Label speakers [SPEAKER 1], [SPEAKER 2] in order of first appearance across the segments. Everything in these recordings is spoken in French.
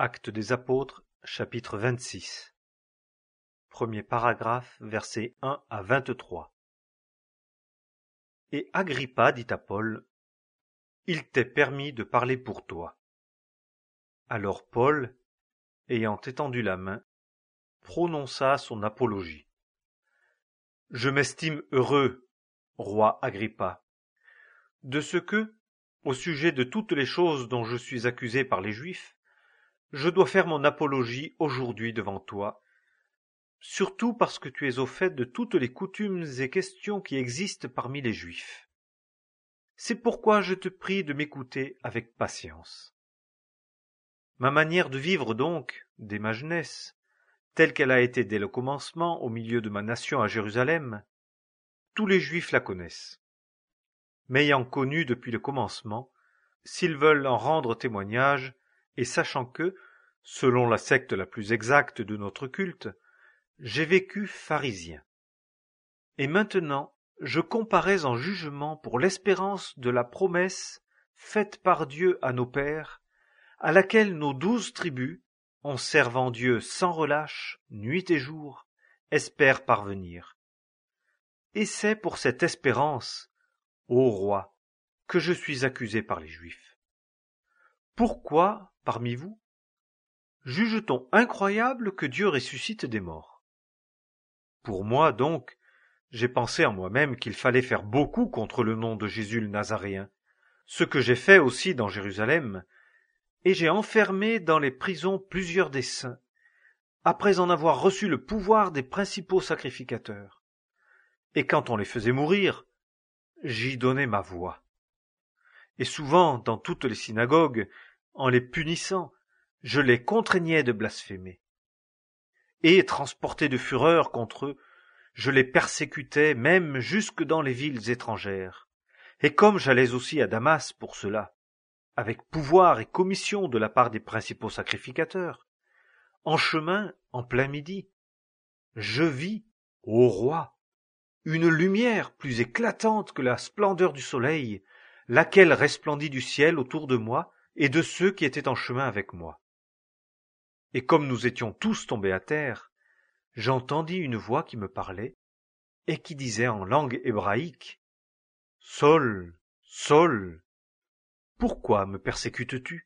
[SPEAKER 1] Actes des Apôtres, chapitre 26. Premier paragraphe, versets 1 à 23. Et Agrippa dit à Paul, « Il t'est permis de parler pour toi. » Alors Paul, ayant étendu la main, prononça son apologie. « Je m'estime heureux, roi Agrippa, de ce que, au sujet de toutes les choses dont je suis accusé par les Juifs, je dois faire mon apologie aujourd'hui devant toi, surtout parce que tu es au fait de toutes les coutumes et questions qui existent parmi les Juifs. C'est pourquoi je te prie de m'écouter avec patience. Ma manière de vivre donc, dès ma jeunesse, telle qu'elle a été dès le commencement au milieu de ma nation à Jérusalem, tous les Juifs la connaissent. M'ayant connu depuis le commencement, s'ils veulent en rendre témoignage, et sachant que, selon la secte la plus exacte de notre culte, j'ai vécu pharisien. Et maintenant, je comparais en jugement pour l'espérance de la promesse faite par Dieu à nos pères, à laquelle nos 12 tribus, en servant Dieu sans relâche, nuit et jour, espèrent parvenir. Et c'est pour cette espérance, ô roi, que je suis accusé par les Juifs. Pourquoi, parmi vous, juge-t-on incroyable que Dieu ressuscite des morts? Pour moi, donc, j'ai pensé en moi-même qu'il fallait faire beaucoup contre le nom de Jésus le Nazaréen, ce que j'ai fait aussi dans Jérusalem, et j'ai enfermé dans les prisons plusieurs des saints, après en avoir reçu le pouvoir des principaux sacrificateurs. Et quand on les faisait mourir, j'y donnais ma voix. Et souvent, dans toutes les synagogues, en les punissant, je les contraignais de blasphémer. Et, transporté de fureur contre eux, je les persécutais même jusque dans les villes étrangères. Et comme j'allais aussi à Damas pour cela, avec pouvoir et commission de la part des principaux sacrificateurs, en chemin, en plein midi, je vis, ô roi, une lumière plus éclatante que la splendeur du soleil, laquelle resplendit du ciel autour de moi et de ceux qui étaient en chemin avec moi. Et comme nous étions tous tombés à terre, j'entendis une voix qui me parlait et qui disait en langue hébraïque, « Saul, Saul, pourquoi me persécutes-tu?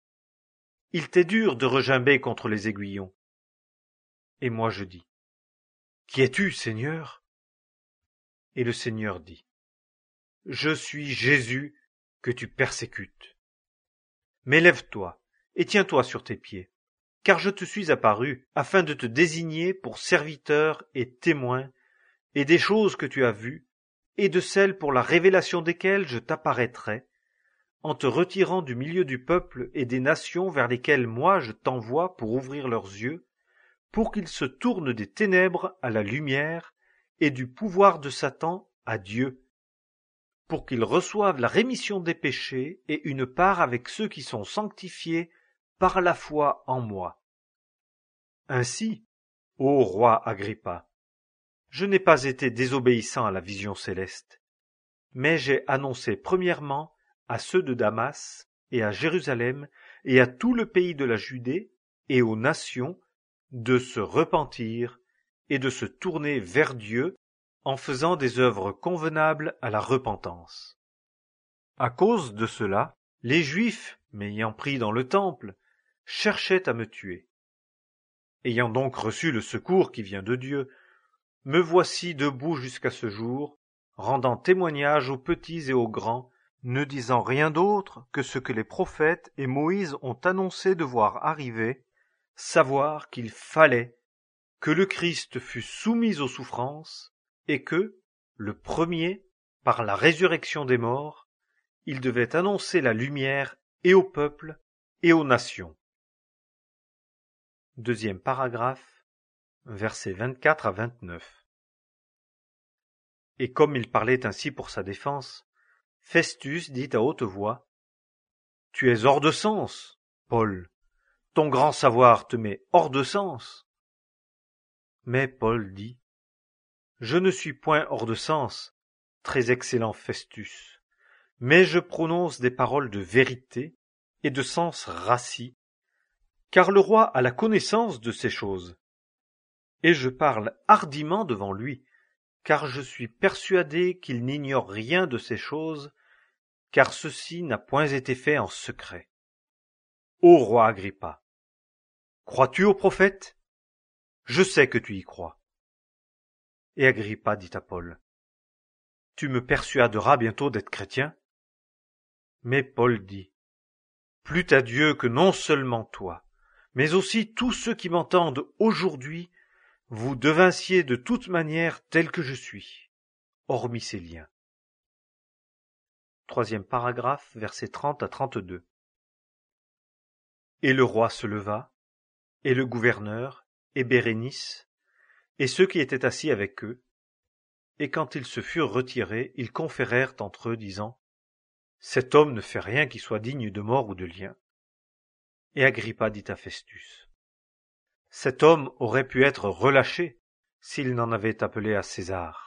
[SPEAKER 1] Il t'est dur de regimber contre les aiguillons. » Et moi je dis, « Qui es-tu, Seigneur? » Et le Seigneur dit, « Je suis Jésus que tu persécutes. Mais lève-toi et tiens-toi sur tes pieds, car je te suis apparu afin de te désigner pour serviteur et témoin et des choses que tu as vues, et de celles pour la révélation desquelles je t'apparaîtrai, en te retirant du milieu du peuple et des nations vers lesquelles moi je t'envoie pour ouvrir leurs yeux, pour qu'ils se tournent des ténèbres à la lumière et du pouvoir de Satan à Dieu, pour qu'ils reçoivent la rémission des péchés et une part avec ceux qui sont sanctifiés par la foi en moi. Ainsi, ô roi Agrippa, je n'ai pas été désobéissant à la vision céleste, mais j'ai annoncé premièrement à ceux de Damas et à Jérusalem et à tout le pays de la Judée et aux nations de se repentir et de se tourner vers Dieu en faisant des œuvres convenables à la repentance. À cause de cela, les Juifs, m'ayant pris dans le temple, cherchaient à me tuer. Ayant donc reçu le secours qui vient de Dieu, me voici debout jusqu'à ce jour, rendant témoignage aux petits et aux grands, ne disant rien d'autre que ce que les prophètes et Moïse ont annoncé devoir arriver, savoir qu'il fallait que le Christ fût soumis aux souffrances, et que, le premier, par la résurrection des morts, il devait annoncer la lumière et au peuple et aux nations. Deuxième paragraphe, versets 24 à 29. Et comme il parlait ainsi pour sa défense, Festus dit à haute voix, « Tu es hors de sens, Paul, ton grand savoir te met hors de sens. » Mais Paul dit, « Je ne suis point hors de sens, très excellent Festus, mais je prononce des paroles de vérité et de sens rassis, car le roi a la connaissance de ces choses. Et je parle hardiment devant lui, car je suis persuadé qu'il n'ignore rien de ces choses, car ceci n'a point été fait en secret. Ô roi Agrippa, crois-tu aux prophètes? Je sais que tu y crois. Et Agrippa dit à Paul, tu me persuaderas bientôt d'être chrétien? Mais Paul dit, plût à Dieu que non seulement toi, mais aussi tous ceux qui m'entendent aujourd'hui, vous devinssiez de toute manière tel que je suis, hormis ces liens. Troisième paragraphe, versets 30 à 32. Et le roi se leva, et le gouverneur, et Bérénice, et ceux qui étaient assis avec eux, et quand ils se furent retirés, ils conférèrent entre eux, disant, cet homme ne fait rien qui soit digne de mort ou de lien. Et Agrippa dit à Festus, cet homme aurait pu être relâché s'il n'en avait appelé à César.